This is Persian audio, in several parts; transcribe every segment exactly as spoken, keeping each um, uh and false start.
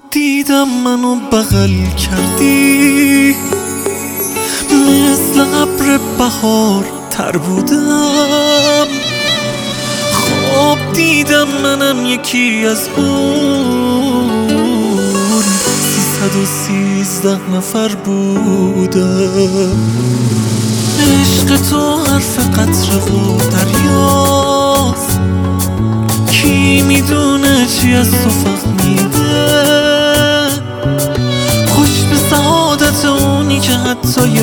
دیدم منو بغل کردی، مثل ابر بهار تر بودم. خواب دیدم منم یکی از اون سیصد و سیزده نفر بودم. عشق تو حرف قطره و دریاست، کی میدونه چی از تو فهمیده. خوش به سعادت اونی که حتی یه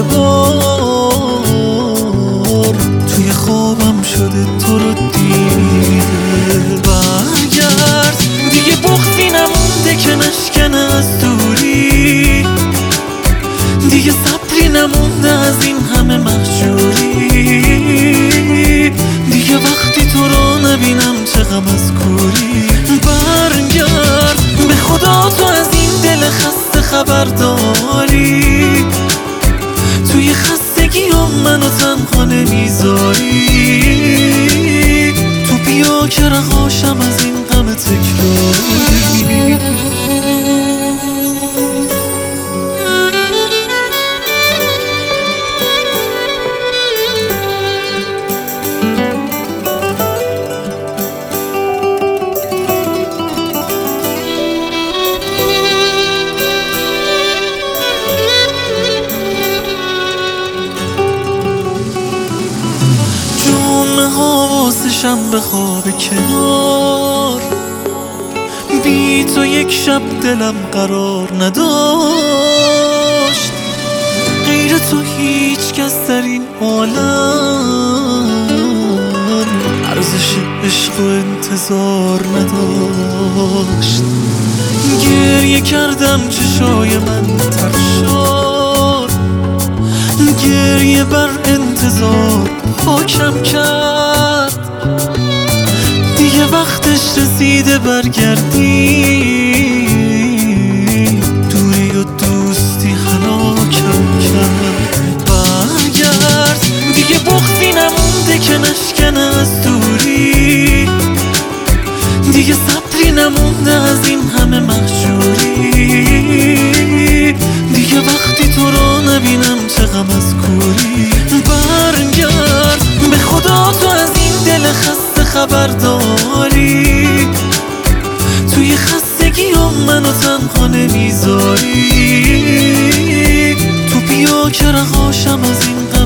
بار توی خوابم شده تو رو دیده. برگرد دیگه بغضی نمونده که نشکنه از دوری، دیگه صبری نمونده از این همه مهجوری، دیگه وقتی تو رو نبینم چه غم از کوری. برگرد به خدا تو از این دل خسته خبر داری، توی خستگی هم منو تنها نمیذاری. تو بیا که رهاشم از این غم تکراری. حواسشم به خواب کنار، بی تو یک شب دلم قرار نداشت. غیر تو هیچ کس در این عالم ارزش عشق و انتظار نداشت. گریه کردم چشای من تر شد، گریه بر انتظار حاکم کرد. دیگه وقتش رسیده برگردی، دوری و دوستی هلاکم کرد. برگرد دیگه بغضی نمونده که نشکنه از دوری، دیگه صبری نمونده از این همه مهجوری، دیگه وقتی تو رو نبینم چه غم از کوری. برگرد به خدا تو از این دل خسته خبر داری، توی خستگی هم منو تنها نمیذاری. تو بیا که رهاشم از این